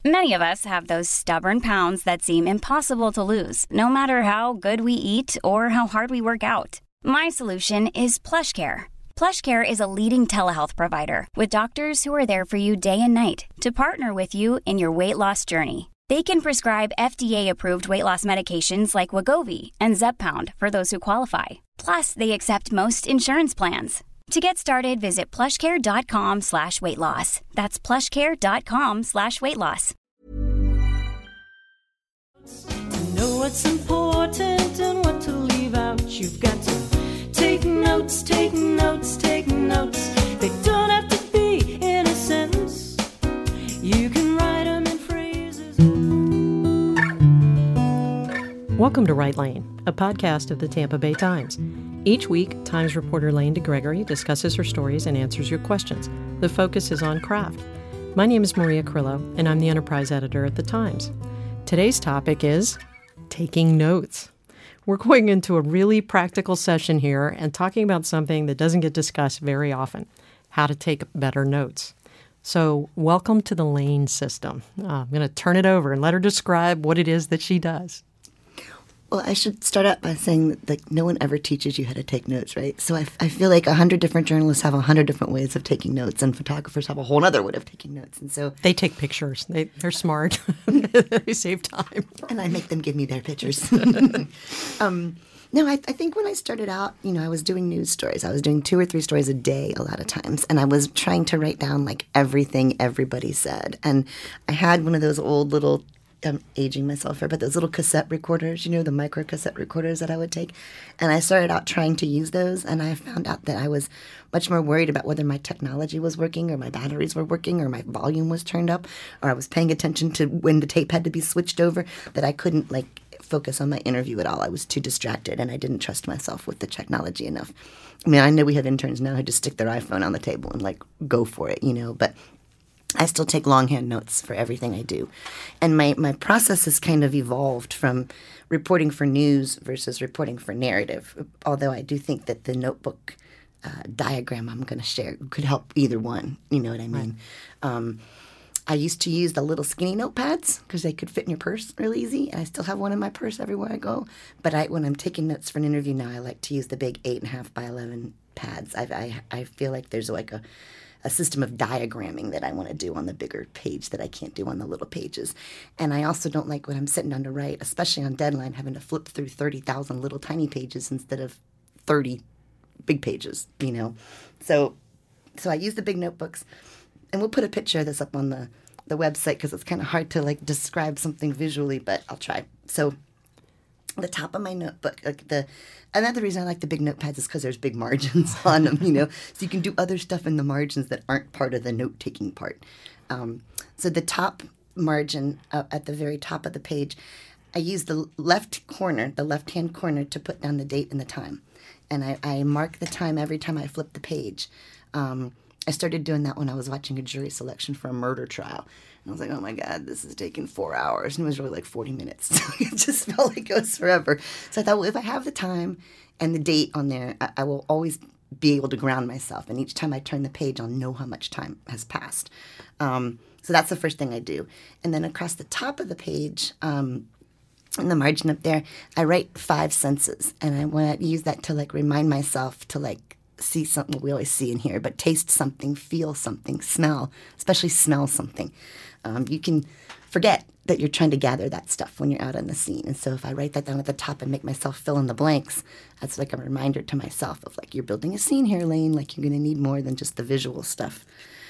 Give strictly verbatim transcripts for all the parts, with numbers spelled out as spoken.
Many of us have those stubborn pounds that seem impossible to lose, no matter how good we eat or how hard we work out. My solution is PlushCare. PlushCare is a leading telehealth provider with doctors who are there for you day and night to partner with you in your weight loss journey. They can prescribe F D A-approved weight loss medications like Wegovy and Zepbound for those who qualify. Plus, they accept most insurance plans. To get started, visit plushcare.com slash weight loss. That's plushcare.com slash weight loss. To know what's important and what to leave out, you've got to take notes, take notes, take notes. They don't have to be in a sentence. You can write them in phrases. Welcome to Right Lane, a podcast of the Tampa Bay Times. Each week, Times reporter Lane DeGregory discusses her stories and answers your questions. The focus is on craft. My name is Maria Crillo, and I'm the enterprise editor at the Times. Today's topic is taking notes. We're going into a really practical session here and talking about something that doesn't get discussed very often, how to take better notes. So welcome to the Lane system. Uh, I'm going to turn it over and let her describe what it is that she does. Well, I should start out by saying that like, no one ever teaches you how to take notes, right? So I, I feel like a hundred different journalists have a hundred different ways of taking notes, and photographers have a whole other way of taking notes. And so they take pictures. They, they're smart. They save time. And I make them give me their pictures. um, no, I, I think when I started out, you know, I was doing news stories. I was doing two or three stories a day a lot of times, and I was trying to write down like everything everybody said. And I had one of those old little I'm aging myself here, but those little cassette recorders, you know, the micro cassette recorders that I would take. And I started out trying to use those, and I found out that I was much more worried about whether my technology was working or my batteries were working or my volume was turned up or I was paying attention to when the tape had to be switched over, that I couldn't, like, focus on my interview at all. I was too distracted, and I didn't trust myself with the technology enough. I mean, I know we have interns now who just stick their iPhone on the table and, like, go for it, you know, but I still take longhand notes for everything I do. And my, my process has kind of evolved from reporting for news versus reporting for narrative, although I do think that the notebook uh, diagram I'm going to share could help either one. You know what I mean? Right. Um, I used to use the little skinny notepads because they could fit in your purse really easy. And I still have one in my purse everywhere I go. But I, when I'm taking notes for an interview now, I like to use the big eight and a half by eleven pads. I, I, I feel like there's like a a system of diagramming that I want to do on the bigger page that I can't do on the little pages. And I also don't like when I'm sitting down to write, especially on deadline, having to flip through thirty thousand little tiny pages instead of thirty big pages, you know. So so I use the big notebooks, and we'll put a picture of this up on the, the website because it's kind of hard to, like, describe something visually, but I'll try. So the top of my notebook, like the another reason I like the big notepads is because there's big margins on them, you know, so you can do other stuff in the margins that aren't part of the note-taking part. Um, so the top margin uh, at the very top of the page, I use the left corner, the left-hand corner, to put down the date and the time. And I, I mark the time every time I flip the page. Um, I started doing that when I was watching a jury selection for a murder trial. And I was like, oh, my God, this is taking four hours. And it was really like forty minutes. So it just felt like it was forever. So I thought, well, if I have the time and the date on there, I, I will always be able to ground myself. And each time I turn the page, I'll know how much time has passed. Um, so that's the first thing I do. And then across the top of the page, um, in the margin up there, I write five senses. And I want to use that to, like, remind myself to, like, see something we always see in here, but taste something, feel something, smell, especially smell something. Um, you can forget that you're trying to gather that stuff when you're out on the scene. And so if I write that down at the top and make myself fill in the blanks, that's like a reminder to myself of, like, you're building a scene here, Lane. Like, you're going to need more than just the visual stuff.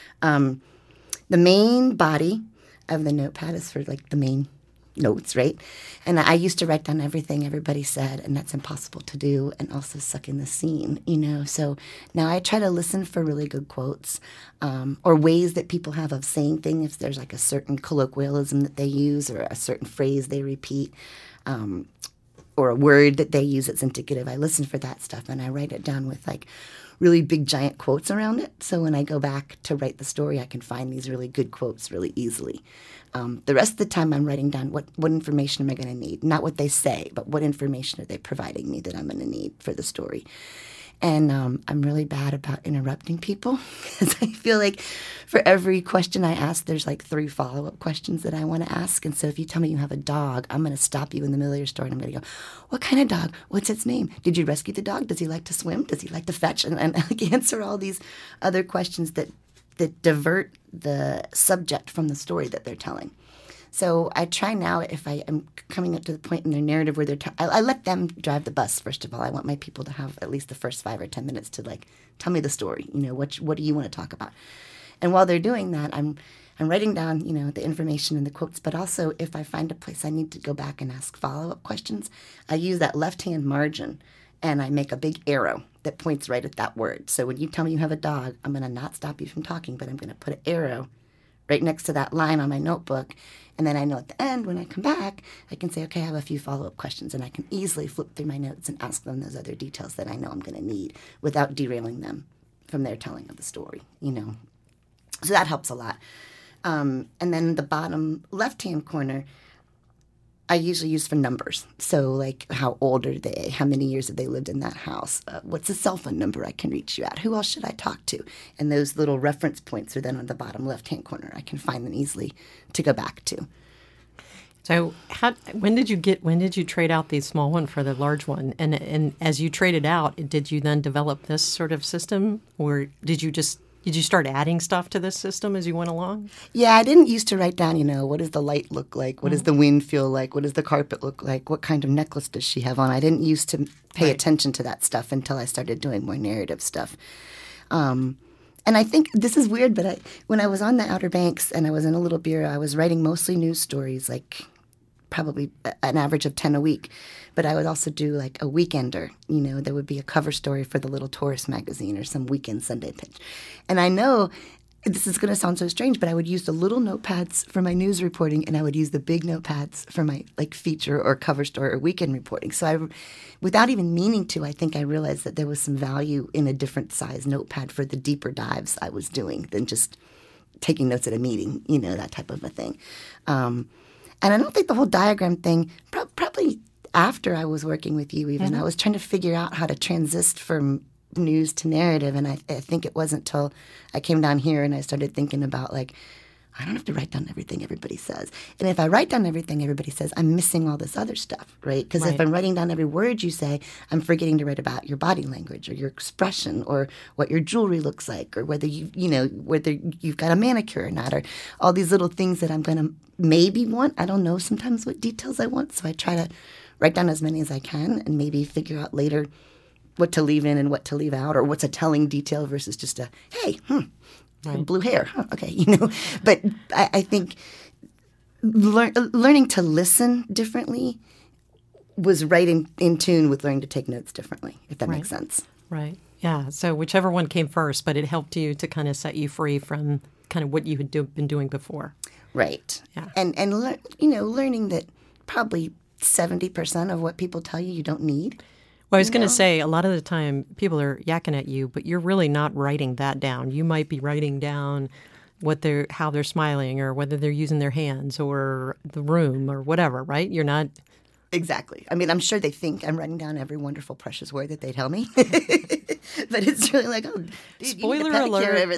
Um, the main body of the notepad is for, like, the main notes, right? And I used to write down everything everybody said, and that's impossible to do, and also suck in the scene, you know? So now I try to listen for really good quotes um, or ways that people have of saying things. If there's, like, a certain colloquialism that they use or a certain phrase they repeat um, or a word that they use that's indicative, I listen for that stuff, and I write it down with, like, really big giant quotes around it. So when I go back to write the story, I can find these really good quotes really easily. Um, the rest of the time I'm writing down what, what information am I going to need? Not what they say, but what information are they providing me that I'm going to need for the story. And um, I'm really bad about interrupting people because I feel like for every question I ask, there's like three follow-up questions that I want to ask. And so if you tell me you have a dog, I'm going to stop you in the middle of your story and I'm going to go, what kind of dog? What's its name? Did you rescue the dog? Does he like to swim? Does he like to fetch? And, and like answer all these other questions that, that divert the subject from the story that they're telling. So I try now, if I am coming up to the point in their narrative where they're, t- I, I let them drive the bus, first of all. I want my people to have at least the first five or ten minutes to like, tell me the story. You know, what what do you want to talk about? And while they're doing that, I'm I'm writing down, you know, the information and the quotes, but also if I find a place I need to go back and ask follow-up questions, I use that left-hand margin and I make a big arrow that points right at that word. So when you tell me you have a dog, I'm going to not stop you from talking, but I'm going to put an arrow right next to that line on my notebook. And then I know at the end, when I come back, I can say, okay, I have a few follow-up questions, and I can easily flip through my notes and ask them those other details that I know I'm going to need without derailing them from their telling of the story, you know. So that helps a lot. Um, and then the bottom left-hand corner, I usually use for numbers. So like how old are they? How many years have they lived in that house? Uh, what's the cell phone number I can reach you at? Who else should I talk to? And those little reference points are then on the bottom left-hand corner. I can find them easily to go back to. So how, when did you get, when did you trade out the small one for the large one? And, and as you traded out, did you then develop this sort of system, or did you just Did you start adding stuff to this system as you went along? Yeah, I didn't used to write down, you know, what does the light look like? What mm-hmm. does the wind feel like? What does the carpet look like? What kind of necklace does she have on? I didn't used to pay right. attention to that stuff until I started doing more narrative stuff. Um, and I think this is weird, but I, when I was on the Outer Banks and I was in a little bureau, I was writing mostly news stories, like probably an average of ten a week. But I would also do like a weekender. You know, there would be a cover story for the Little Tourist magazine or some weekend Sunday pitch. And I know this is going to sound so strange, but I would use the little notepads for my news reporting, and I would use the big notepads for my like feature or cover story or weekend reporting. So I, without even meaning to, I think I realized that there was some value in a different size notepad for the deeper dives I was doing than just taking notes at a meeting, you know, that type of a thing. Um, and I don't think the whole diagram thing, pro- probably after I was working with you even, mm-hmm. I was trying to figure out how to transist from news to narrative, and I, I think it wasn't until I came down here and I started thinking about, like, I don't have to write down everything everybody says. And if I write down everything everybody says, I'm missing all this other stuff, right? Because right. if I'm writing down every word you say, I'm forgetting to write about your body language or your expression or what your jewelry looks like or whether you, you know, whether you've got a manicure or not, or all these little things that I'm going to maybe want. I don't know sometimes what details I want, so I try to write down as many as I can and maybe figure out later what to leave in and what to leave out, or what's a telling detail versus just a, hey, hmm, right. blue hair. Huh, okay, you know. But I, I think lear- learning to listen differently was right in, in tune with learning to take notes differently, if that right. makes sense. Right. Yeah. So whichever one came first, but it helped you to kind of set you free from kind of what you had do- been doing before. Right. Yeah. And, and le- you know, learning that probably seventy percent of what people tell you you don't need. Well, I was going to say, a lot of the time people are yakking at you, but you're really not writing that down. You might be writing down what they're, how they're smiling, or whether they're using their hands, or the room, or whatever, right? You're not... Exactly. I mean, I'm sure they think I'm writing down every wonderful, precious word that they tell me. But it's really like, oh, dude, spoiler you need a alert over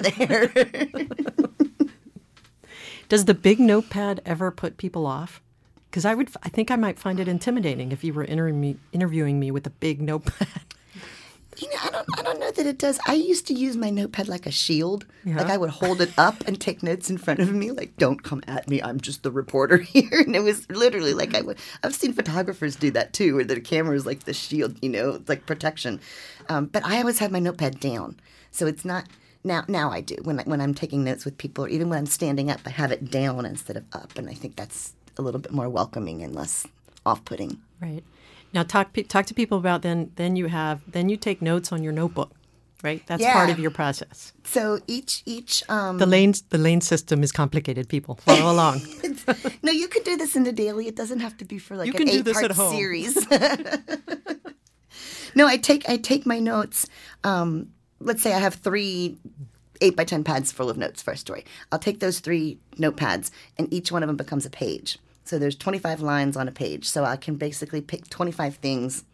there. Does the big notepad ever put people off? Because I would, I think I might find it intimidating if you were inter- me, interviewing me with a big notepad. You know, I don't, I don't know that it does. I used to use my notepad like a shield. Yeah. Like I would hold it up and take notes in front of me. Like, don't come at me. I'm just the reporter here. And it was literally like I would. I've seen photographers do that too, where the camera is like the shield. You know, it's like protection. Um, but I always have my notepad down, so it's not. Now, now I do when I, when I'm taking notes with people, or even when I'm standing up, I have it down instead of up, and I think that's a little bit more welcoming and less off-putting. Right. Now talk talk to people about then then you have then you take notes on your notebook, right? That's yeah. part of your process. So each each um, the lane the lane system is complicated. People follow along. No, you can do this in the daily. It doesn't have to be for like you an eight-part series. No, I take I take my notes. Um, let's say I have three eight by ten pads full of notes for a story. I'll take those three notepads, and each one of them becomes a page. So there's twenty-five lines on a page. So I can basically pick twenty-five things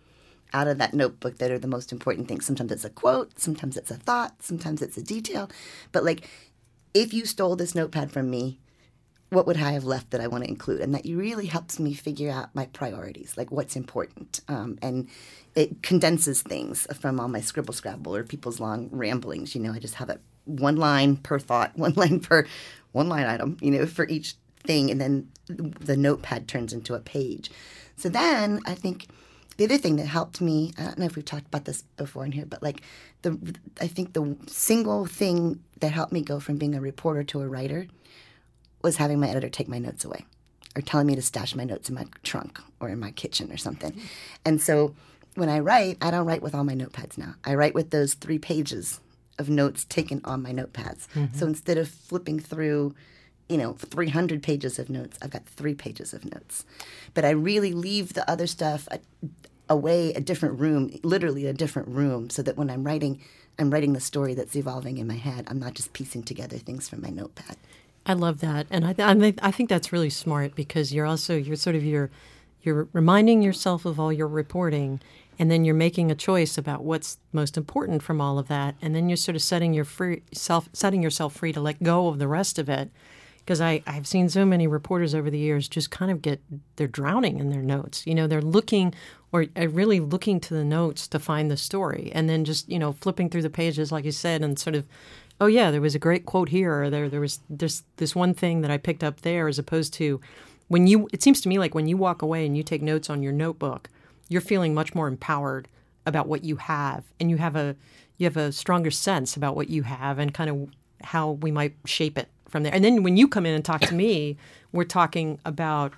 out of that notebook that are the most important things. Sometimes it's a quote, sometimes it's a thought, sometimes it's a detail. But like, if you stole this notepad from me, what would I have left that I want to include? And that really helps me figure out my priorities, like what's important. Um, and it condenses things from all my scribble scrabble or people's long ramblings. You know, I just have it one line per thought, one line per one line item, you know, for each thing. And then the notepad turns into a page. So then I think the other thing that helped me, I don't know if we've talked about this before in here, but like the, I think the single thing that helped me go from being a reporter to a writer was having my editor take my notes away or telling me to stash my notes in my trunk or in my kitchen or something. Mm-hmm. And so when I write, I don't write with all my notepads now. I write with those three pages of notes taken on my notepads. Mm-hmm. So instead of flipping through, you know, three hundred pages of notes, I've got three pages of notes. But I really leave the other stuff away, a different room, literally a different room, so that when I'm writing, I'm writing the story that's evolving in my head. I'm not just piecing together things from my notepad. I love that, and I, th- I think that's really smart because you're also you're sort of you're you're reminding yourself of all your reporting, and then you're making a choice about what's most important from all of that, and then you're sort of setting your free self setting yourself free to let go of the rest of it. Because I I've seen so many reporters over the years just kind of get they're drowning in their notes. You know, they're looking or uh, really looking to the notes to find the story, and then just you know flipping through the pages like you said, and sort of. Oh yeah, there was a great quote here, or there there was this this one thing that I picked up there, as opposed to when you. It seems to me like when you walk away and you take notes on your notebook, you're feeling much more empowered about what you have, and you have a you have a stronger sense about what you have and kind of how we might shape it from there. And then when you come in and talk to me, we're talking about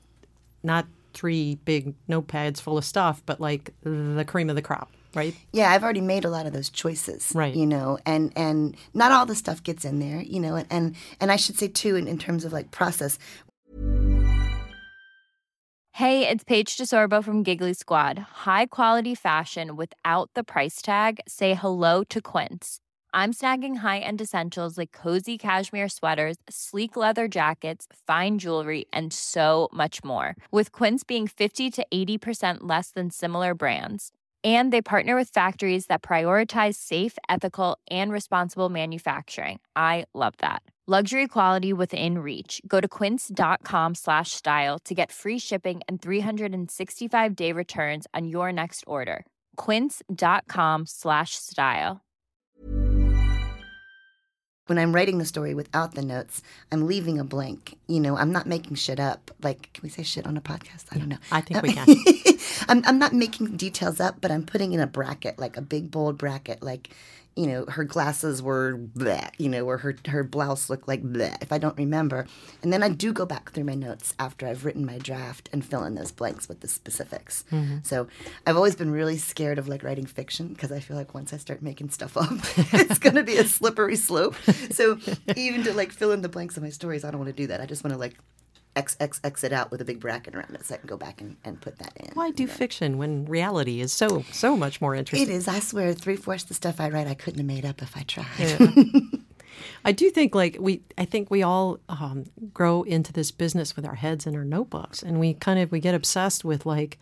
not three big notepads full of stuff, but like the cream of the crop. Right? Yeah, I've already made a lot of those choices, right. you know, and, and not all the stuff gets in there, you know, and, and, and I should say, too, in, in terms of, like, process. Hey, it's Paige DeSorbo from Giggly Squad. High quality fashion without the price tag. Say hello to Quince. I'm snagging high-end essentials like cozy cashmere sweaters, sleek leather jackets, fine jewelry, and so much more. With Quince being fifty to eighty percent less than similar brands. And they partner with factories that prioritize safe, ethical, and responsible manufacturing. I love that. Luxury quality within reach. Go to quince.com slash style to get free shipping and three sixty-five day returns on your next order. Quince.com slash style. When I'm writing the story without the notes, I'm leaving a blank. You know, I'm not making shit up. Like, can we say shit on a podcast? I don't know. I think we can. I'm, I'm not making details up, but I'm putting in a bracket, like a big, bold bracket, like, you know, her glasses were bleh, you know, or her, her blouse looked like bleh, if I don't remember. And then I do go back through my notes after I've written my draft and fill in those blanks with the specifics. Mm-hmm. So I've always been really scared of, like, writing fiction because I feel like once I start making stuff up, it's going to be a slippery slope. So even to, like, fill in the blanks of my stories, I don't want to do that. I just want to, like, X, X, X it out with a big bracket around it so I can go back and, and put that in. Why do fiction when reality is so so much more interesting? It is. I swear, three-fourths of the stuff I write I couldn't have made up if I tried. Yeah. I do think, like, we, I think we all um, grow into this business with our heads in our notebooks, and we kind of, we get obsessed with, like,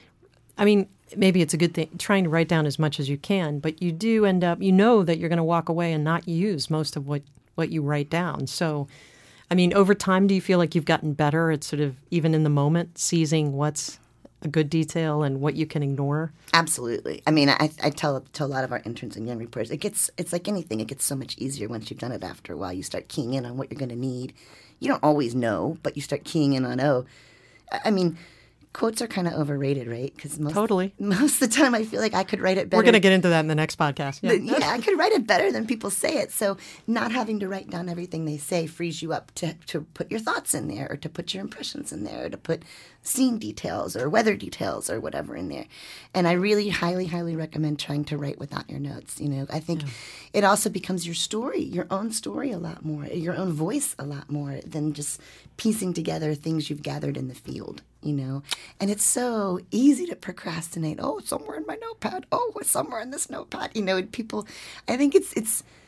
I mean, maybe it's a good thing, trying to write down as much as you can, but you do end up, you know that you're going to walk away and not use most of what, what you write down. So, I mean, over time, do you feel like you've gotten better at sort of, even in the moment, seizing what's a good detail and what you can ignore? Absolutely. I mean, I, I tell to a lot of our interns and young reporters, it gets, it's like anything. It gets so much easier once you've done it after a while. You start keying in on what you're going to need. You don't always know, but you start keying in on, oh, I mean, quotes are kind of overrated, right? Because most, totally. most of the time I feel like I could write it better. We're going to get into that in the next podcast. Yeah. yeah, I could write it better than people say it. So not having to write down everything they say frees you up to, to put your thoughts in there or to put your impressions in there or to put scene details or weather details or whatever in there. And I really highly, highly recommend trying to write without your notes. You know, I think yeah. it also becomes your story, your own story a lot more, your own voice a lot more than just piecing together things you've gathered in the field. You know, and it's so easy to procrastinate. Oh, it's somewhere in my notepad. Oh, it's somewhere in this notepad. You know, people, I think it's it's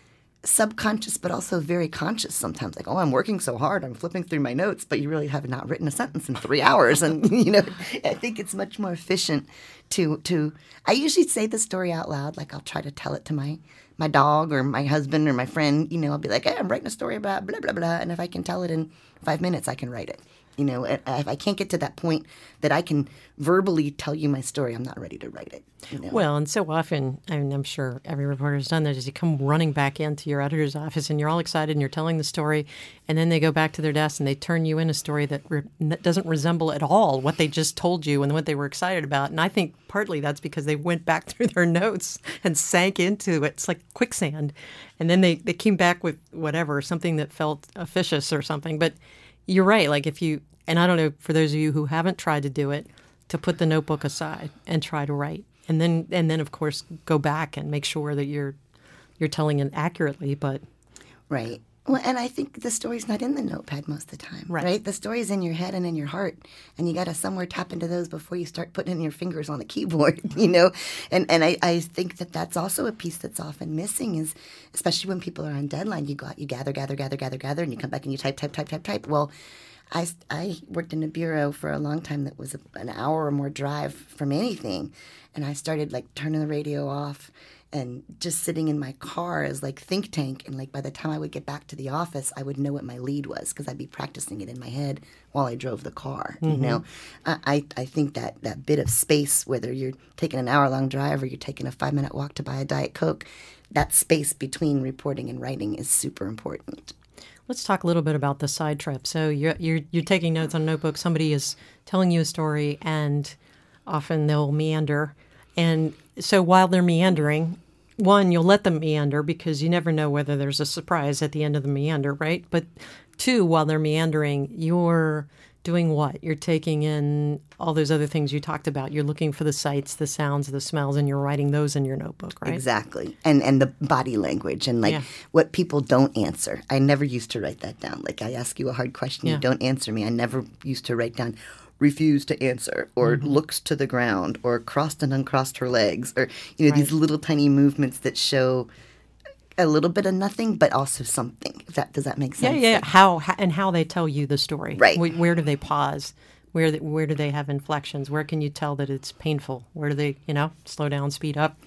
subconscious, but also very conscious sometimes. Like, oh, I'm working so hard, I'm flipping through my notes, but you really have not written a sentence in three hours. And, you know, I think it's much more efficient to, to, I usually say the story out loud. Like, I'll try to tell it to my, my dog or my husband or my friend. You know, I'll be like, hey, I'm writing a story about blah, blah, blah. And if I can tell it in five minutes, I can write it. You know, if I can't get to that point that I can verbally tell you my story, I'm not ready to write it. You know? Well, and so often, I mean, I'm sure every reporter's done that, is you come running back into your editor's office and you're all excited and you're telling the story, and then they go back to their desk and they turn you in a story that, re- that doesn't resemble at all what they just told you and what they were excited about. And I think partly that's because they went back through their notes and sank into it. It's like quicksand. And then they, they came back with whatever, something that felt officious or something. But you're right. Like if you, and I don't know, for those of you who haven't tried to do it, to put the notebook aside and try to write. And then, and then of course, go back and make sure that you're you're telling it accurately. But right. Well, and I think the story's not in the notepad most of the time, right? right? The story's in your head and in your heart, and you got to somewhere tap into those before you start putting in your fingers on the keyboard, you know? And and I, I think that that's also a piece that's often missing is, especially when people are on deadline, you go out, you gather, gather, gather, gather, gather, and you come back and you type, type, type, type, type. Well, I, I worked in a bureau for a long time that was a, an hour or more drive from anything, and I started, like, turning the radio off and just sitting in my car as like think tank. And like by the time I would get back to the office, I would know what my lead was because I'd be practicing it in my head while I drove the car. Mm-hmm. You know, I, I think that that bit of space, whether you're taking an hour long drive or you're taking a five minute walk to buy a Diet Coke, that space between reporting and writing is super important. Let's talk a little bit about the side trip. So you're you're, you're taking notes on a notebook. Somebody is telling you a story, and often they'll meander. And so while they're meandering, one, you'll let them meander because you never know whether there's a surprise at the end of the meander, right? But two, while they're meandering, you're doing what? You're taking in all those other things you talked about. You're looking for the sights, the sounds, the smells, and you're writing those in your notebook, right? Exactly. And and the body language and like yeah. what people don't answer. I never used to write that down. Like I ask you a hard question, yeah. you don't answer me. I never used to write down refused to answer, or mm-hmm. looks to the ground, or crossed and uncrossed her legs, or you know right. these little tiny movements that show a little bit of nothing, but also something. If that does that make sense? Yeah, yeah. How, how and how they tell you the story. Right. Where, where do they pause? Where where do they have inflections? Where can you tell that it's painful? Where do they you know slow down, speed up?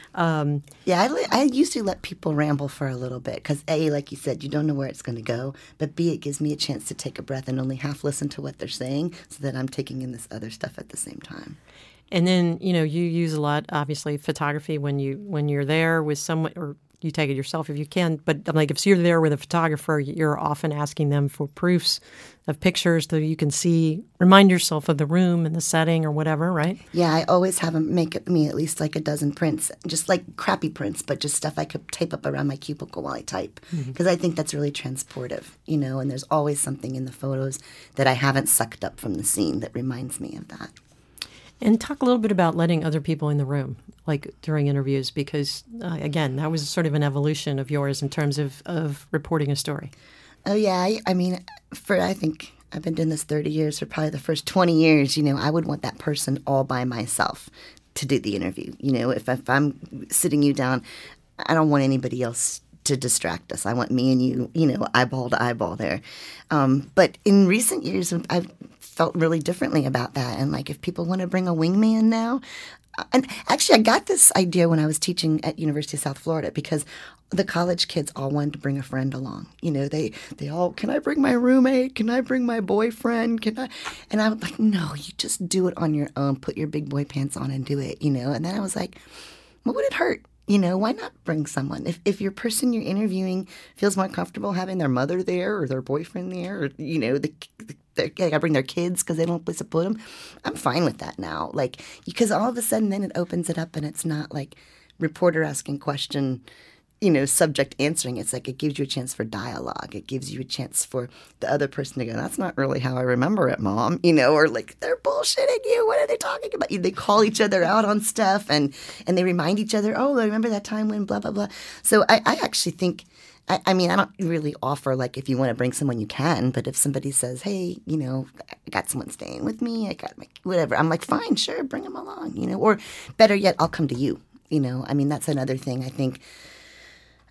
Um, yeah, I, I used to let people ramble for a little bit because A, like you said, you don't know where it's going to go, but B, it gives me a chance to take a breath and only half listen to what they're saying so that I'm taking in this other stuff at the same time. And then, you know, you use a lot, obviously, photography when, you, when you're there with someone, or you take it yourself if you can, but like if you're there with a photographer, you're often asking them for proofs of pictures so you can see, remind yourself of the room and the setting or whatever, right? Yeah, I always have them make me at least like a dozen prints, just like crappy prints, but just stuff I could tape up around my cubicle while I type, because mm-hmm. I think that's really transportive, you know, and there's always something in the photos that I haven't sucked up from the scene that reminds me of that. And talk a little bit about letting other people in the room, like during interviews, because, uh, again, that was sort of an evolution of yours in terms of, of reporting a story. Oh, yeah. I, I mean, for I think I've been doing this thirty years. For probably the first twenty years, you know, I would want that person all by myself to do the interview. You know, if, if I'm sitting you down, I don't want anybody else to distract us. I want me and you, you know, eyeball to eyeball there. Um, but in recent years, I've felt really differently about that. And like if people want to bring a wingman now, and actually I got this idea when I was teaching at University of South Florida because the college kids all wanted to bring a friend along. You know, they, they all, can I bring my roommate? Can I bring my boyfriend? Can I? And I was like, no, you just do it on your own. Put your big boy pants on and do it, you know? And then I was like, what would it hurt? You know, why not bring someone? If if your person you're interviewing feels more comfortable having their mother there or their boyfriend there, or, you know, the, the they gotta bring their kids because they don't have a place to put them, I'm fine with that now. Like, because all of a sudden then it opens it up and it's not like reporter asking question, you know, subject answering. It's like it gives you a chance for dialogue. It gives you a chance for the other person to go, that's not really how I remember it, Mom. You know, or like, they're bullshitting you. What are they talking about? They call each other out on stuff and, and they remind each other, oh, I remember that time when blah, blah, blah. So I, I actually think, I, I mean, I don't really offer, like, if you want to bring someone, you can. But if somebody says, hey, you know, I got someone staying with me, I got my, whatever. I'm like, fine, sure, bring them along, you know. Or better yet, I'll come to you, you know. I mean, that's another thing I think.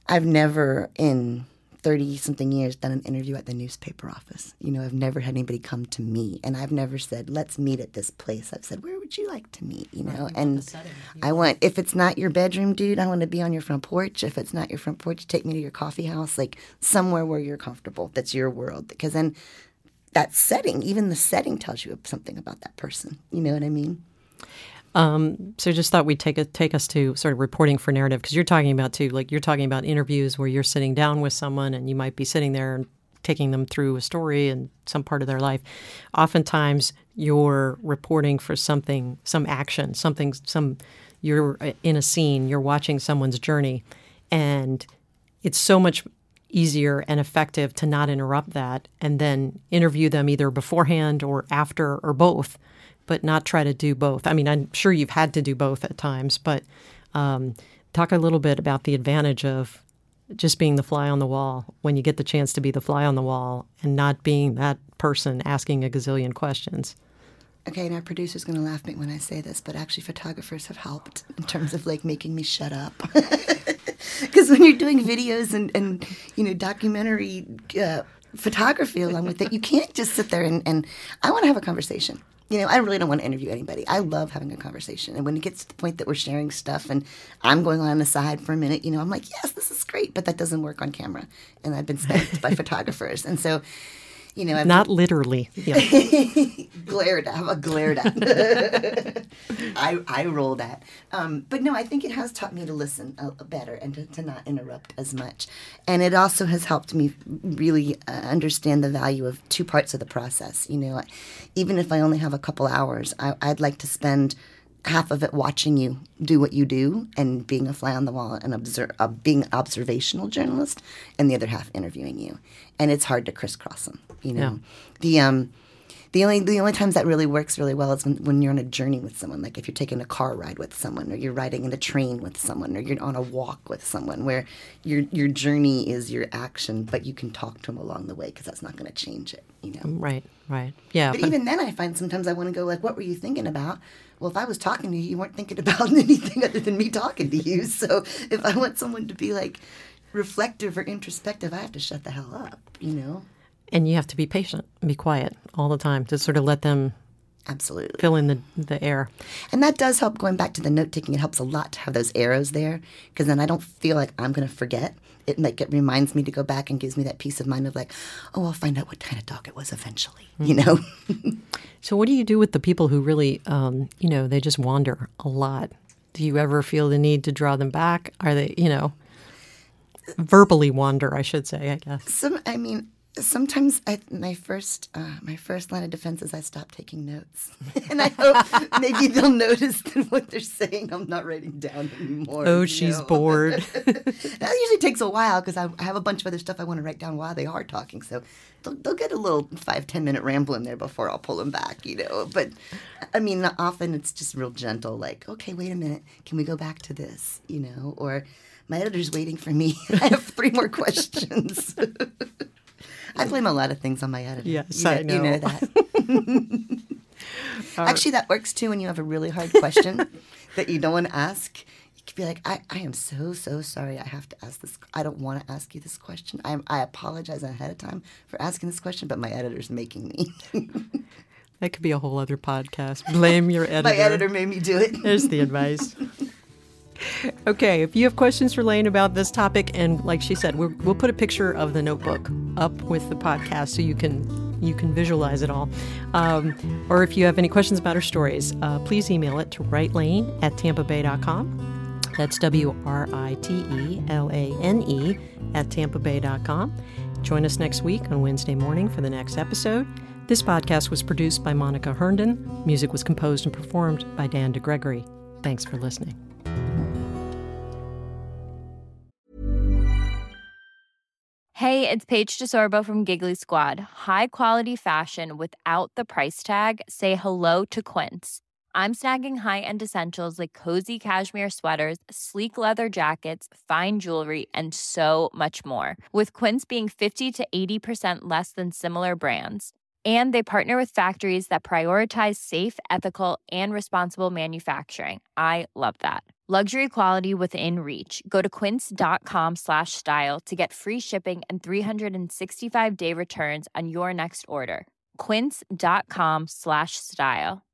I've never in thirty-something years done an interview at the newspaper office. You know, I've never had anybody come to me, and I've never said, let's meet at this place. I've said, where would you like to meet, you know? Right, and setting, yeah. I want, if it's not your bedroom, dude, I want to be on your front porch. If it's not your front porch, take me to your coffee house, like somewhere where you're comfortable. That's your world. Because then that setting, even the setting tells you something about that person. You know what I mean? Um, so just thought we'd take a, take us to sort of reporting for narrative, because you're talking about too, like you're talking about interviews where you're sitting down with someone and you might be sitting there and taking them through a story and some part of their life. Oftentimes you're reporting for something, some action, something, some, you're in a scene, you're watching someone's journey, and it's so much easier and effective to not interrupt that and then interview them either beforehand or after or both, but not try to do both. I mean, I'm sure you've had to do both at times, but um, talk a little bit about the advantage of just being the fly on the wall when you get the chance to be the fly on the wall and not being that person asking a gazillion questions. Okay, and our producer's going to laugh at me when I say this, but actually photographers have helped in terms of like making me shut up. Because when you're doing videos and, and you know, documentary uh, photography along with it, you can't just sit there and, and I want to have a conversation. You know, I really don't want to interview anybody. I love having a conversation. And when it gets to the point that we're sharing stuff and I'm going on the side for a minute, you know, I'm like, yes, this is great, but that doesn't work on camera. And I've been spanked by photographers. And so, you know, I've not been, literally. Yeah. glared at. I'm a glared at. I I rolled at. Um, but no, I think it has taught me to listen uh, better and to, to not interrupt as much. And it also has helped me really uh, understand the value of two parts of the process. You know, even if I only have a couple hours, I, I'd like to spend half of it watching you do what you do and being a fly on the wall and observe, uh, being an observational journalist, and the other half interviewing you. And it's hard to crisscross them, you know. Yeah. The um, the only the only times that really works really well is when, when you're on a journey with someone, like if you're taking a car ride with someone, or you're riding in a train with someone, or you're on a walk with someone, where your your journey is your action, but you can talk to them along the way because that's not going to change it, you know. Right, right, yeah. But, but even then, I find sometimes I want to go like, "What were you thinking about?" Well, if I was talking to you, you weren't thinking about anything other than me talking to you. So if I want someone to be like reflective or introspective, I have to shut the hell up, you know? And you have to be patient and be quiet all the time to sort of let them absolutely fill in the, the air. And that does help. Going back to the note-taking, it helps a lot to have those arrows there, because then I don't feel like I'm going to forget. It like it reminds me to go back and gives me that peace of mind of like, oh, I'll find out what kind of dog it was eventually, mm-hmm. you know? So what do you do with the people who really, um, you know, they just wander a lot? Do you ever feel the need to draw them back? Are they, you know, verbally wander, I should say, I guess? Some, I mean... Sometimes I, my first uh, my first line of defense is I stop taking notes. And I hope maybe they'll notice that what they're saying I'm not writing down anymore. Oh, she's know? bored. That usually takes a while because I, I have a bunch of other stuff I want to write down while they are talking. So they'll, they'll get a little five, ten minute ramble in there before I'll pull them back, you know. But, I mean, often it's just real gentle, like, okay, wait a minute. Can we go back to this, you know? Or my editor's waiting for me. I have three more questions. I blame a lot of things on my editor. Yes, you know, I know. You know that. Actually, that works too when you have a really hard question that you don't want to ask. You could be like, I, I am so, so sorry I have to ask this. I don't want to ask you this question. I, am, I apologize ahead of time for asking this question, but my editor's making me. That could be a whole other podcast. Blame your editor. My editor made me do it. There's the advice. Okay, if you have questions for Lane about this topic, and like she said, we're, we'll put a picture of the notebook up with the podcast so you can you can visualize it all. Um, or if you have any questions about her stories, uh, please email it to writelane at tampa bay dot com. That's W R I T E L A N E at tampa bay dot com. Join us next week on Wednesday morning for the next episode. This podcast was produced by Monica Herndon. Music was composed and performed by Dan DeGregory. Thanks for listening. Hey, it's Paige DeSorbo from Giggly Squad. High quality fashion without the price tag. Say hello to Quince. I'm snagging high-end essentials like cozy cashmere sweaters, sleek leather jackets, fine jewelry, and so much more. With Quince being fifty to eighty percent less than similar brands. And they partner with factories that prioritize safe, ethical, and responsible manufacturing. I love that. Luxury quality within reach. Go to quince.com slash style to get free shipping and three sixty-five day returns on your next order. Quince.com slash style.